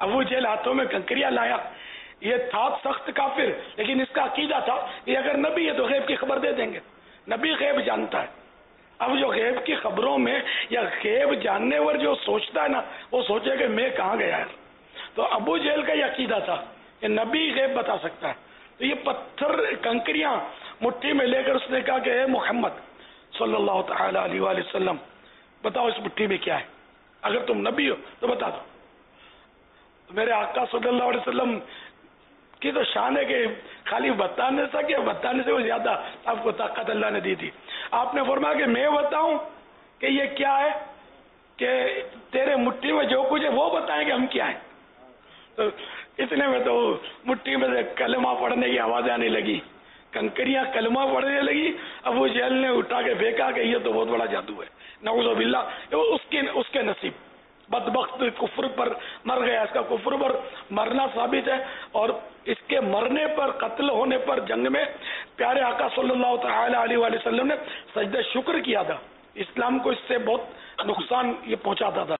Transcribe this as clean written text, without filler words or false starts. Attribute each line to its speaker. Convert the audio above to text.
Speaker 1: ابو جہل ہاتھوں میں کنکریاں لایا، یہ تھا سخت کافر، لیکن اس کا عقیدہ تھا کہ اگر نبی ہے تو غیب کی خبر دے دیں گے، نبی غیب جانتا ہے۔ اب جو غیب کی خبروں میں یا غیب جاننے پر جو سوچتا ہے نا، وہ سوچے کہ میں کہاں گیا ہے۔ تو ابو جہل کا یہ عقیدہ تھا کہ نبی غیب بتا سکتا ہے، تو یہ پتھر کنکریاں مٹھی میں لے کر اس نے کہا کہ اے محمد صلی اللہ تعالی علیہ وآلہ وسلم، بتاؤ اس مٹھی میں کیا ہے، اگر تم نبی ہو تو بتا دو۔ میرے آقا صلی اللہ علیہ وسلم کی تو شان ہے کہ خالی بتانے سے وہ زیادہ آپ کو طاقت اللہ نے دی تھی۔ آپ نے فرمایا کہ میں بتاؤں کہ یہ کیا ہے، کہ تیرے مٹھی میں جو کچھ ہے وہ بتائیں کہ ہم کیا ہیں۔ تو اتنے میں تو مٹھی میں سے کلمہ پڑھنے کی آوازیں آنے لگی، کنکریاں کلمہ پڑھنے لگی۔ ابو جہل نے اٹھا کے پھینکا کہ یہ تو بہت بڑا جادو ہے، نعوذ باللہ۔ اس کے نصیب، بدبخت کفر پر مر گیا، اس کا کفر پر مرنا ثابت ہے، اور اس کے مرنے پر، قتل ہونے پر جنگ میں پیارے آقا صلی اللہ تعالی علیہ وآلہ وسلم نے سجدہ شکر کیا تھا۔ اسلام کو اس سے بہت نقصان یہ پہنچاتا تھا۔